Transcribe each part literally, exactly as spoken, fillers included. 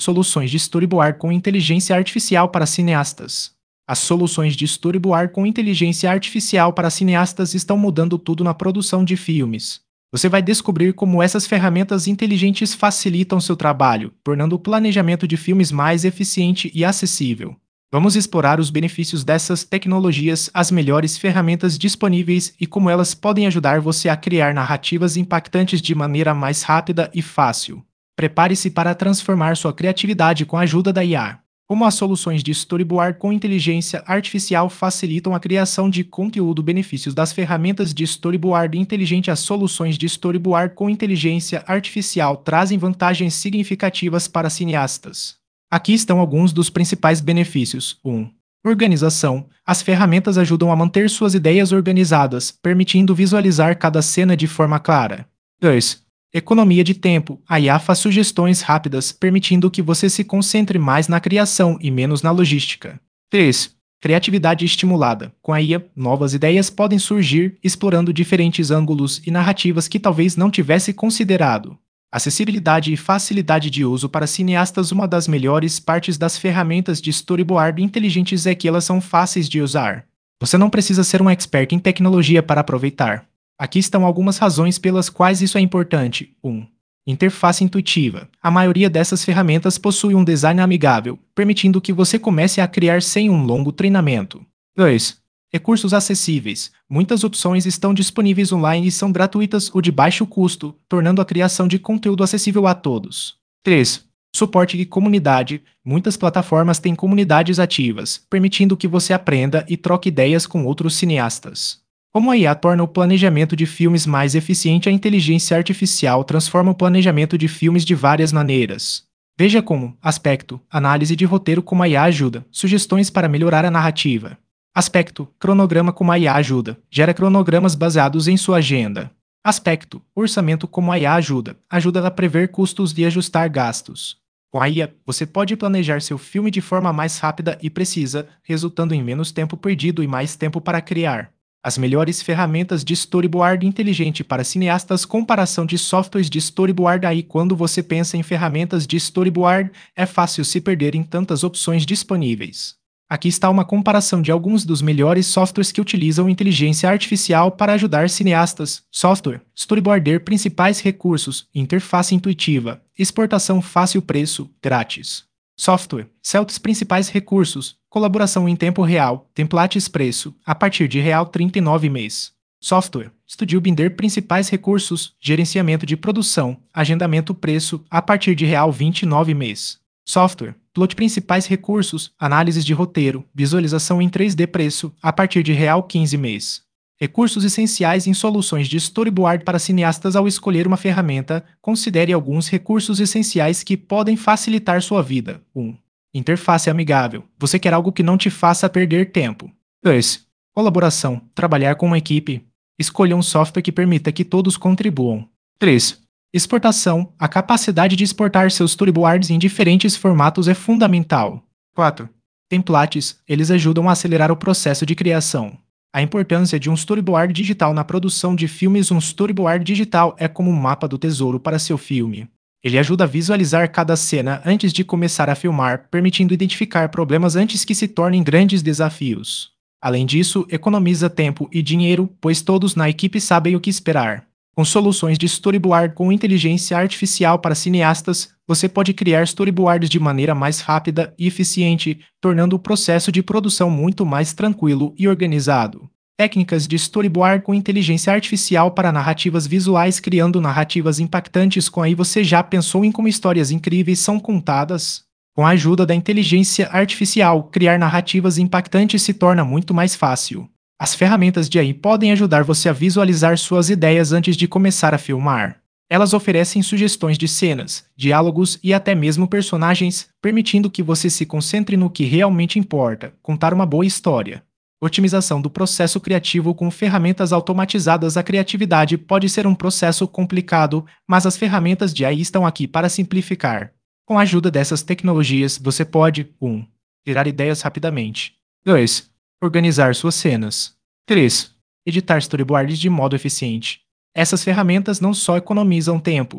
Soluções de storyboard com inteligência artificial para cineastas. As soluções de storyboard com inteligência artificial para cineastas estão mudando tudo na produção de filmes. Você vai descobrir como essas ferramentas inteligentes facilitam seu trabalho, tornando o planejamento de filmes mais eficiente e acessível. Vamos explorar os benefícios dessas tecnologias, as melhores ferramentas disponíveis e como elas podem ajudar você a criar narrativas impactantes de maneira mais rápida e fácil. Prepare-se para transformar sua criatividade com a ajuda da I A. Como as soluções de storyboard com inteligência artificial facilitam a criação de conteúdo, benefícios das ferramentas de storyboard inteligente. As soluções de storyboard com inteligência artificial trazem vantagens significativas para cineastas. Aqui estão alguns dos principais benefícios. um. Organização. As ferramentas ajudam a manter suas ideias organizadas, permitindo visualizar cada cena de forma clara. dois. Economia de tempo. A I A faz sugestões rápidas, permitindo que você se concentre mais na criação e menos na logística. três. Criatividade estimulada. Com a I A, novas ideias podem surgir, explorando diferentes ângulos e narrativas que talvez não tivesse considerado. Acessibilidade e facilidade de uso para cineastas. Uma das melhores partes das ferramentas de storyboard inteligentes é que elas são fáceis de usar. Você não precisa ser um expert em tecnologia para aproveitar. Aqui estão algumas razões pelas quais isso é importante. um. Interface intuitiva. A maioria dessas ferramentas possui um design amigável, permitindo que você comece a criar sem um longo treinamento. dois. Recursos acessíveis. Muitas opções estão disponíveis online e são gratuitas ou de baixo custo, tornando a criação de conteúdo acessível a todos. três. Suporte e comunidade. Muitas plataformas têm comunidades ativas, permitindo que você aprenda e troque ideias com outros cineastas. Como a I A torna o planejamento de filmes mais eficiente, a inteligência artificial transforma o planejamento de filmes de várias maneiras. Veja como: aspecto, análise de roteiro, como a I A ajuda, sugestões para melhorar a narrativa. Aspecto, cronograma, como a I A ajuda, gera cronogramas baseados em sua agenda. Aspecto, orçamento, como a I A ajuda, ajuda a prever custos e ajustar gastos. Com a I A, você pode planejar seu filme de forma mais rápida e precisa, resultando em menos tempo perdido e mais tempo para criar. As melhores ferramentas de storyboard inteligente para cineastas. Comparação de softwares de storyboard. Aí, quando você pensa em ferramentas de storyboard, é fácil se perder em tantas opções disponíveis. Aqui está uma comparação de alguns dos melhores softwares que utilizam inteligência artificial para ajudar cineastas. Software: Storyboarder. Principais recursos: interface intuitiva, exportação fácil, preço grátis. Software: Celtics. Principais recursos: colaboração em tempo real, templates, preço, a partir de real trinta e nove mês. Software: Studio Binder. Principais recursos: gerenciamento de produção, agendamento, preço, a partir de real vinte e nove mês. Software: Plot. Principais recursos: análises de roteiro, visualização em três D, preço, a partir de real quinze mês. Recursos essenciais em soluções de storyboard para cineastas. Ao escolher uma ferramenta, considere alguns recursos essenciais que podem facilitar sua vida. um. Interface amigável. Você quer algo que não te faça perder tempo. dois. Colaboração. Trabalhar com uma equipe. Escolha um software que permita que todos contribuam. três. Exportação. A capacidade de exportar seus storyboards em diferentes formatos é fundamental. quatro. Templates. Eles ajudam a acelerar o processo de criação. A importância de um storyboard digital na produção de filmes. Um storyboard digital é como um mapa do tesouro para seu filme. Ele ajuda a visualizar cada cena antes de começar a filmar, permitindo identificar problemas antes que se tornem grandes desafios. Além disso, economiza tempo e dinheiro, pois todos na equipe sabem o que esperar. Com soluções de storyboard com inteligência artificial para cineastas, você pode criar storyboards de maneira mais rápida e eficiente, tornando o processo de produção muito mais tranquilo e organizado. Técnicas de storyboard com inteligência artificial para narrativas visuais. Criando narrativas impactantes. Com a I A, você já pensou em como histórias incríveis são contadas? Com a ajuda da inteligência artificial, criar narrativas impactantes se torna muito mais fácil. As ferramentas de A I podem ajudar você a visualizar suas ideias antes de começar a filmar. Elas oferecem sugestões de cenas, diálogos e até mesmo personagens, permitindo que você se concentre no que realmente importa: contar uma boa história. Otimização do processo criativo com ferramentas automatizadas. A criatividade pode ser um processo complicado, mas as ferramentas de A I estão aqui para simplificar. Com a ajuda dessas tecnologias, você pode: um. Tirar ideias rapidamente. dois. Organizar suas cenas. três. Editar storyboards de modo eficiente. Essas ferramentas não só economizam tempo,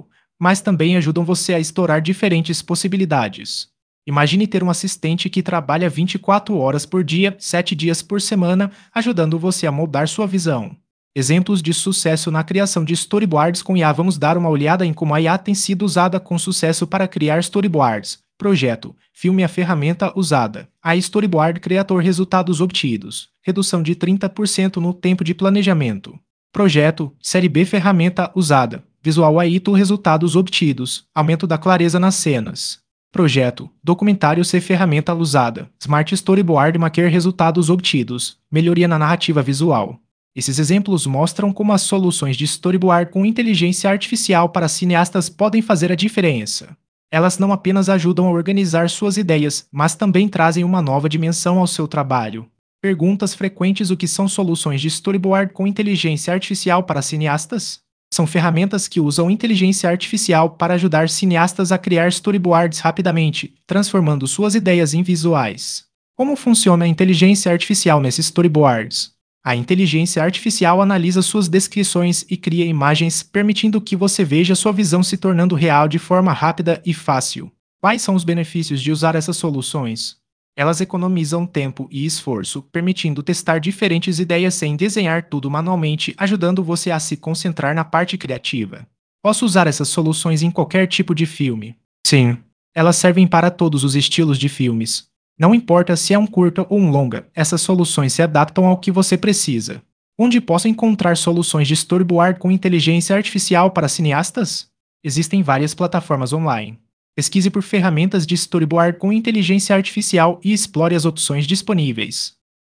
mas também ajudam você a explorar diferentes possibilidades. Imagine ter um assistente que trabalha vinte e quatro horas por dia, sete dias por semana, ajudando você a moldar sua visão. Exemplos de sucesso na criação de storyboards com I A. Vamos dar uma olhada em como a I A tem sido usada com sucesso para criar storyboards. Projeto. Filme. A ferramenta usada. A Storyboard Creator. Resultados obtidos. Redução de trinta por cento no tempo de planejamento. Projeto. Série B. Ferramenta usada. Visual A I. Tool. Resultados obtidos. Aumento da clareza nas cenas. Projeto. Documentário. C. Ferramenta usada. Smart Storyboard Maker. Resultados obtidos. Melhoria na narrativa visual. Esses exemplos mostram como as soluções de storyboard com inteligência artificial para cineastas podem fazer a diferença. Elas não apenas ajudam a organizar suas ideias, mas também trazem uma nova dimensão ao seu trabalho. Perguntas frequentes: o que são soluções de storyboard com inteligência artificial para cineastas? São ferramentas que usam inteligência artificial para ajudar cineastas a criar storyboards rapidamente, transformando suas ideias em visuais. Como funciona a inteligência artificial nesses storyboards? A inteligência artificial analisa suas descrições e cria imagens, permitindo que você veja sua visão se tornando real de forma rápida e fácil. Quais são os benefícios de usar essas soluções? Elas economizam tempo e esforço, permitindo testar diferentes ideias sem desenhar tudo manualmente, ajudando você a se concentrar na parte criativa. Posso usar essas soluções em qualquer tipo de filme? Sim. Elas servem para todos os estilos de filmes. Não importa se é um curta ou um longa, essas soluções se adaptam ao que você precisa. Onde posso encontrar soluções de storyboard com inteligência artificial para cineastas? Existem várias plataformas online. Pesquise por ferramentas de storyboard com inteligência artificial e explore as opções disponíveis.